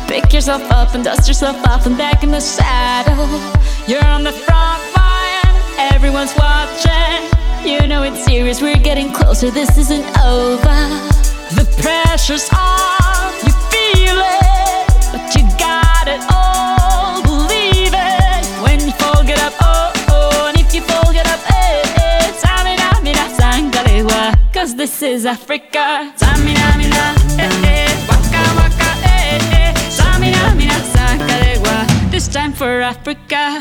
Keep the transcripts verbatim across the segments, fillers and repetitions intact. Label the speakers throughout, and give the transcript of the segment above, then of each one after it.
Speaker 1: Pick yourself up and dust yourself off and back in the saddle. You're on the front line, everyone's watching. You know it's serious, we're getting closer, this isn't over. The pressure's on, you feel it, but you got it all, believe it. When you fall, get up, oh, oh, and if you fall, get up, eh, eh. Samina, mina, sangalewa, cause this is Africa. Samina, mina, eh, eh, waka, waka, eh, eh. Samina, mina, sangalewa, this time for Africa.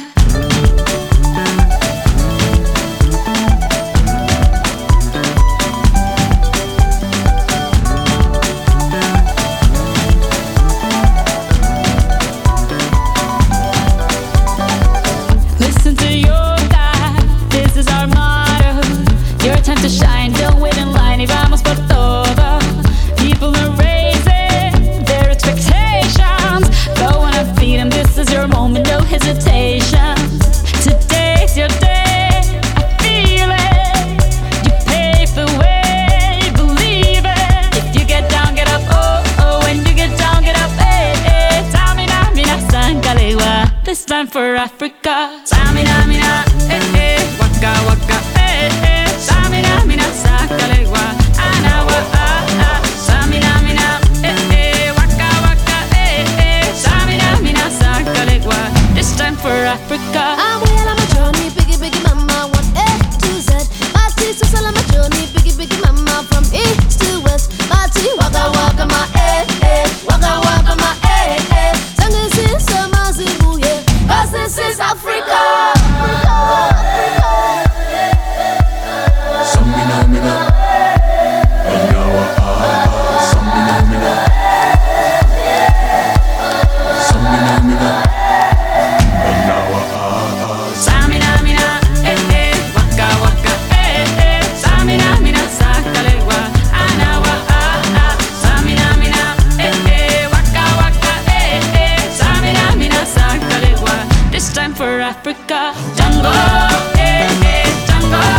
Speaker 1: Time to shine, don't wait in line, y vamos por todo. People are raising their expectations. Go on and feed them, this is your moment, no hesitation. Today's your day, I feel it. You pave the way, believe it. If you get down, get up, oh, oh. When you get down, get up, eh, eh. Samina, mina, sangalewa, this time for Africa. Samina, mina, eh, eh. Waka, waka, eh, eh. Samina, mina, sangalewa, anawa, ah, ah. Samina, mina, eh, eh. Waka, waka, eh, eh. Samina, mina, sangalewa, this time for Africa.
Speaker 2: I'm well on my journey, biggie, biggie mama, one A to Z. My teeth are on my journey, biggie, biggie mama, from east to west. My teeth, waka, waka, my eh, eh. Waka, waka, my eh, eh. Sangin' since summer, zibu, yeah. Cause this is Africa.
Speaker 1: For Africa, Jungle, eh, eh, jungle.